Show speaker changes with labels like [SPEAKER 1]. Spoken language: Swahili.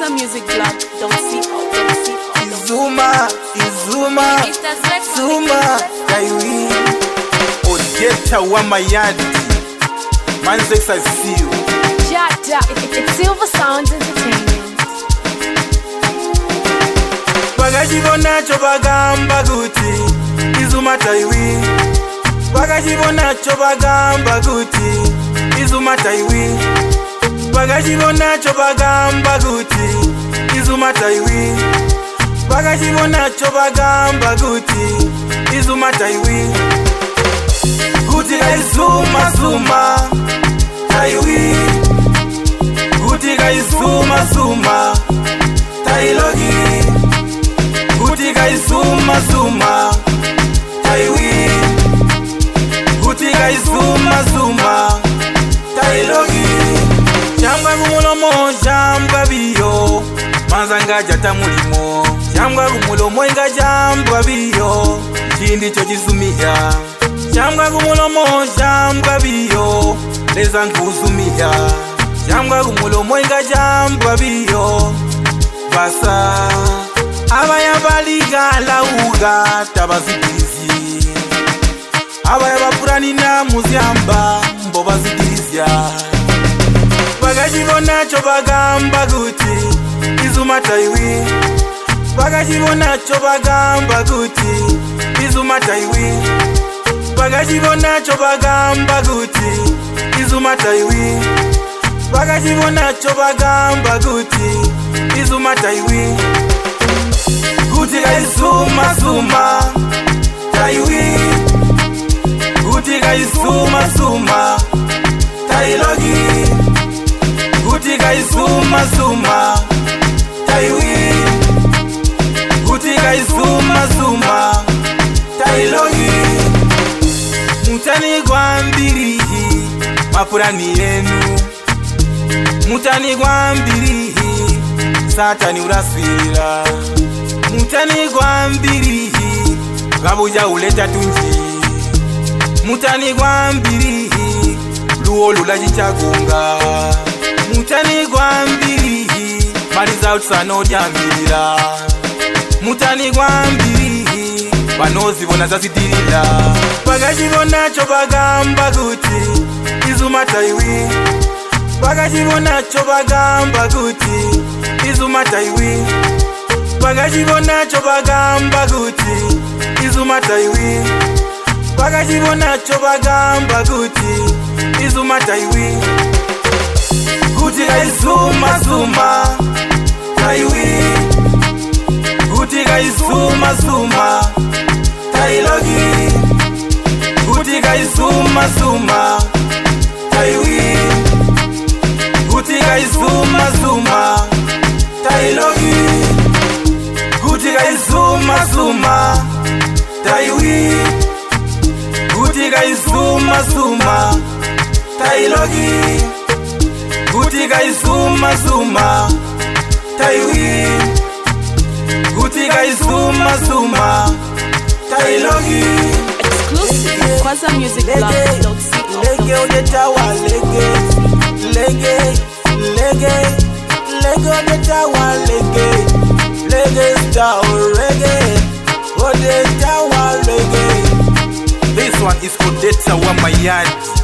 [SPEAKER 1] Kwaza Music Blog. Don't see.
[SPEAKER 2] Izuma, Kaiwi Odeta wa Mayadi Manzex I see you
[SPEAKER 1] Jada, it's Silver Sounds Entertainment.
[SPEAKER 2] Bagajibonacho bagamba guti Izuma Taiwi Bagajibonacho bagamba guti Izuma Taiwi Bagajibonacho bagamba guti Izuma Taiwi Bagajibonacho bagamba guti Izuma Taiwi Guti ga izuma Taiwi Guti ga izuma Tailogi Guti ga izuma Taiwi Guti ga izuma Tailogi Chambwa gumulomo chambwa biyo Manzanga jata mulimo Chambwa gumulomo inga chambwa biyo Chindi cho chizumia Chambwa gumulomo chambwa biyo Leza nkuzumia Chambwa gumulomo inga chambwa biyo Basa Abaya baliga lauga tabazidizia Abaya bapurani na muziamba mbobazidizia Bagajibonacho bagamba guti Izuma Taiwi Bagajibonacho bagamba guti Izuma Taiwi Bagajibonacho bagamba guti Izuma Taiwi Bagajibonacho bagamba guti Izuma Taiwi Guti ga izuma Taiwi Guti ga izuma Tailogi Guti ga izuma Taiwi Guti ga izuma Tailogi Mutani gwambirihi Mapurani yenu Mutani gwambirihi Satani urasira Mutani gwambirihi Gabuja uleta tunji Mutani gwambirihi Luolu la jichagunga Mutani gwambirihi Mariza utsano diambira Mutani gwambirihi Banozi bona zazidirila Bagajibonacho bagamba guti Izuma Taiwi Bagajibonacho bagamba guti Izuma Taiwi Bagajibonacho bagamba guti Izuma Taiwi Bagajibonacho bagamba guti Izuma Taiwi Guti ga izuma Taiwi Guti ga izuma Tailogi Guti ga izuma Taiwi Guti ga izuma Tailogi Guti ga izuma Taiwi Guti ga izuma Tailogi Guti ga izuma Taiwi Guti ga izuma Tailogi
[SPEAKER 1] Exclusive Kwaza Music Blog. Don't see.
[SPEAKER 2] Lege odeta wa lege odeta wa lege star reggae odeta wa lege. This one is Odeta wa Mayadi